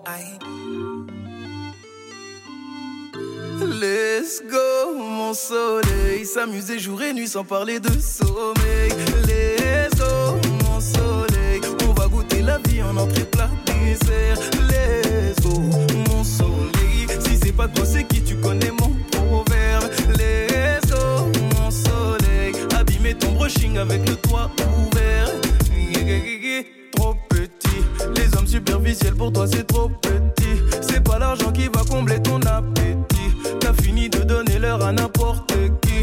Aïe. Let's go, mon soleil. S'amuser jour et nuit sans parler de sommeil. Let's go, mon soleil. On va goûter la vie en entrée plat dessert. Let's go, mon soleil. Si c'est pas toi, c'est qui? Tu connais mon proverbe. Let's go, mon soleil. Abîmer ton brushing avec le toit ouvert. Trop petit. Les hommes superficiels pour toi, c'est trop petit. C'est pas l'argent qui va combler ton appétit. T'as fini de donner l'heure à n'importe qui.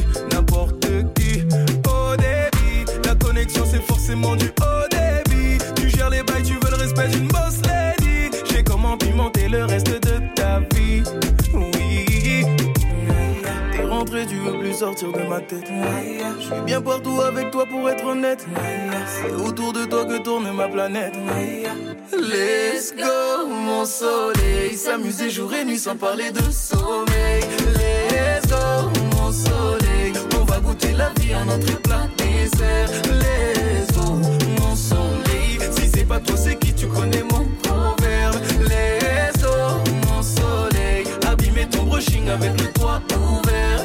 Au débit, la connexion c'est forcément du haut débit. Tu gères les bails, tu veux le respect d'une boss lady. J'ai comment pimenter le reste de ta vie. Oui, t'es rentré, tu veux plus sortir de ma tête. Je suis bien partout avec toi pour être honnête. C'est autour de toi que tourne ma planète. Let's go, mon soleil. S'amuser jour et nuit sans parler de sommeil. Let's go, mon soleil. On va goûter la vie en entrée plat dessert. Let's go, mon soleil. Si c'est pas toi, c'est qui? Tu connais mon proverbe. Let's go, mon soleil. Abîmer ton brushing avec le toit ouvert.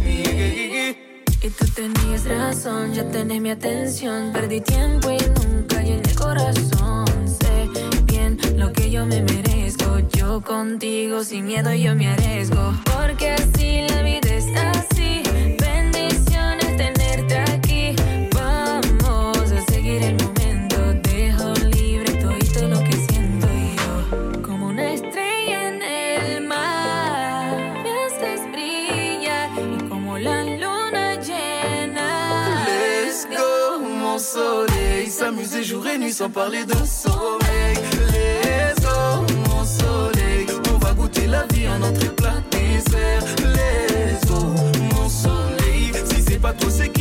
Y tú tenías razón, ya tenés mi atención. Perdí tiempo y nunca llené el corazón. Sé bien lo que yo me merezco. Yo contigo sin miedo yo me arriesgo. Porque así la vida es así. Bendiciones tenerte aquí. Vamos a seguir el momento. Dejo libre todo lo que siento yo. Como una estrella en el mar. Me haces brillar y como la luna llena. Let's go, mon soleil. S'amuser jour et nuit sans parler de sommeil. Let's go, mon soleil. On va goûter la vie en entrée plat dessert. Let's go, mon soleil. Si c'est pas toi, c'est